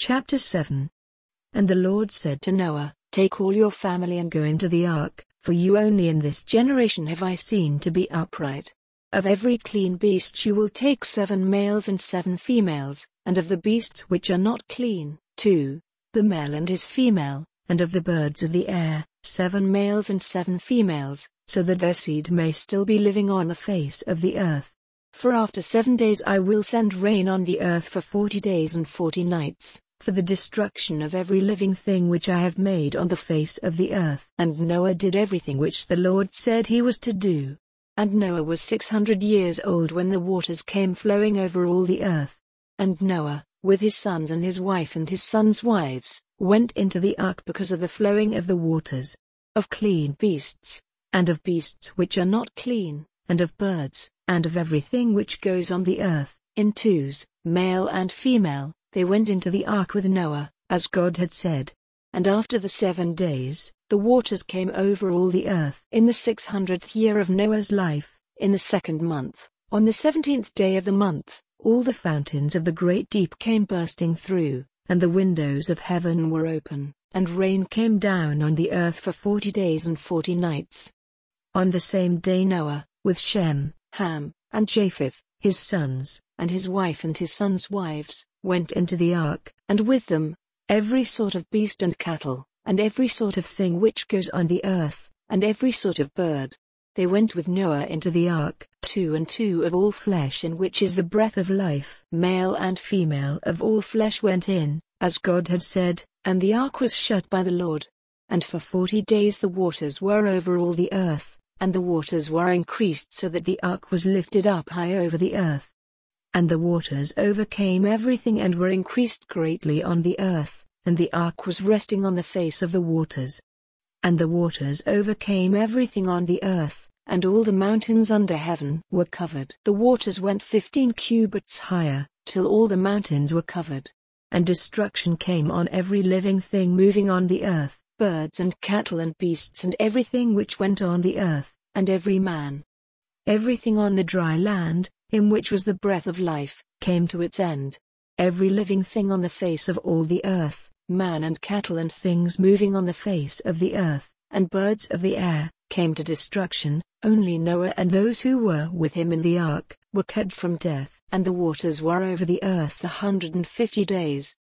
Chapter 7. And the Lord said to Noah, Take all your family and go into the ark, for you only in this generation have I seen to be upright. Of every clean beast you will take 7 males and 7 females, and of the beasts which are not clean, 2, the male and his female, and of the birds of the air, 7 males and 7 females, so that their seed may still be living on the face of the earth. For after 7 days I will send rain on the earth for 40 days and 40 nights, for the destruction of every living thing which I have made on the face of the earth. And Noah did everything which the Lord said he was to do. And Noah was 600 years old when the waters came flowing over all the earth. And Noah, with his sons and his wife and his sons' wives, went into the ark because of the flowing of the waters. Of clean beasts, and of beasts which are not clean, and of birds, and of everything which goes on the earth, in twos, male and female, they went into the ark with Noah, as God had said. And after the 7 days, the waters came over all the earth. In the 600th year of Noah's life, in the 2nd month, on the 17th day of the month, all the fountains of the great deep came bursting through, and the windows of heaven were open, and rain came down on the earth for 40 days and 40 nights. On the same day Noah, with Shem, Ham, and Japheth, his sons, and his wife and his sons' wives, went into the ark, and with them, every sort of beast and cattle, and every sort of thing which goes on the earth, and every sort of bird. They went with Noah into the ark, 2 and 2 of all flesh, in which is the breath of life. Male and female of all flesh went in, as God had said, and the ark was shut by the Lord. And for 40 days the waters were over all the earth, and the waters were increased so that the ark was lifted up high over the earth. And the waters overcame everything and were increased greatly on the earth, and the ark was resting on the face of the waters. And the waters overcame everything on the earth, and all the mountains under heaven were covered. The waters went 15 cubits higher, till all the mountains were covered. And destruction came on every living thing moving on the earth, birds and cattle and beasts and everything which went on the earth, and every man. Everything on the dry land, in which was the breath of life, came to its end. Every living thing on the face of all the earth, man and cattle and things moving on the face of the earth, and birds of the air, came to destruction. Only Noah and those who were with him in the ark were kept from death. And the waters were over the earth 150 days.